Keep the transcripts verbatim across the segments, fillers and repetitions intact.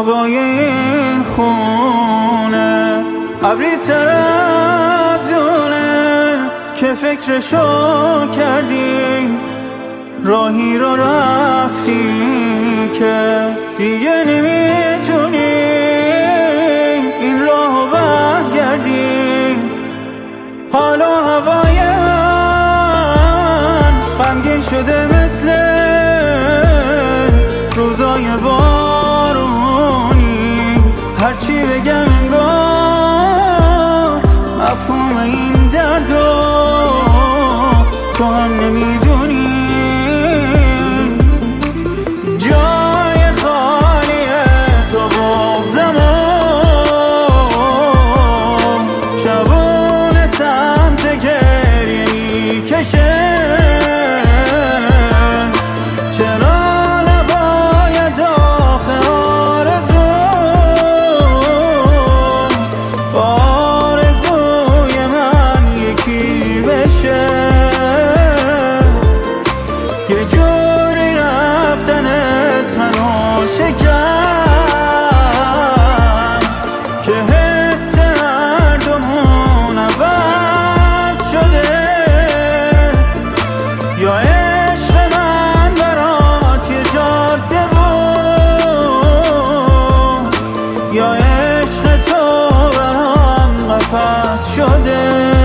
هوای این خونه ابری تر از اونه که فکرشو کردی، راهی رو رفتی که دیگه نمیتونی این راهو برگردی. حالا هوای من غمگین شده مثل روزای بارونی، هرچی بگم انگار مفهوم این دردو تو هم نمیدونی. جای خالیه تو بغضمون، شبونه سمت گریه میکشه، چرا نباید آخه آرزو آرزوی من یکی بشه. یه جوری رفتنت منو شکست که حس هر دومون عوض شده، یا عشق من برات یه جاده بود، یا عشق تو برام قفس شده.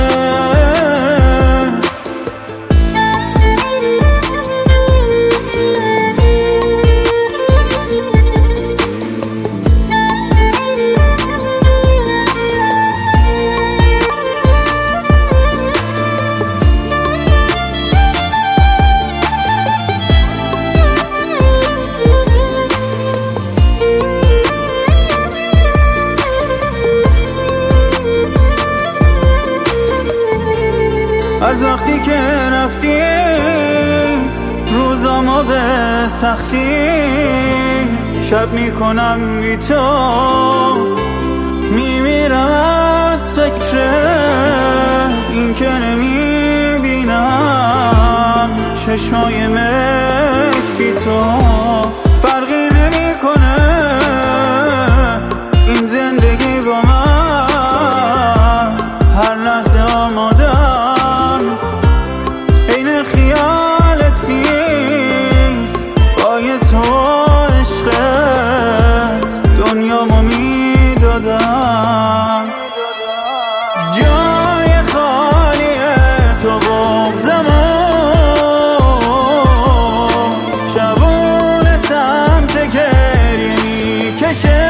از وقتی که رفتی روزامو به سختی شب میکنم بی تو، میمیرم از فکر این که نمیبینم چشمای مشکی تو. فرقی نمیکنه این زندگی با من، هر لحظه آمادم این خیالت نیست، بای تو عشقت دنیامو میدادم. جای خالیه تو بغضمون، شبونه سمت گریه میکشه،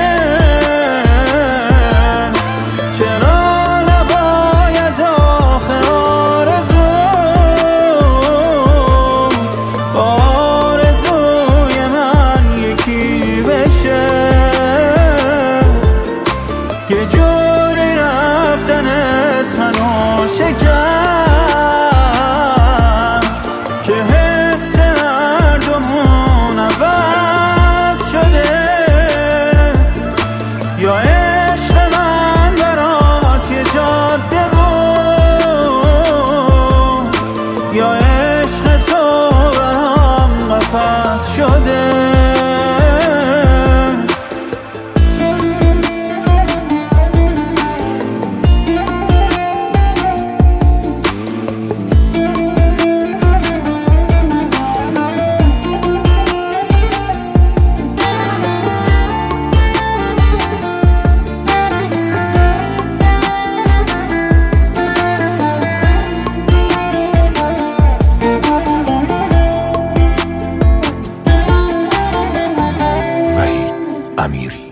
چرا نباید آخه آرزو آرزوی من یکی بشه. یه جوری رفتنت منو شکست که حس هر دومون عوض شده، یا عشق من برات یه جاده بود، یا عشق تو برام قفس شده. امیری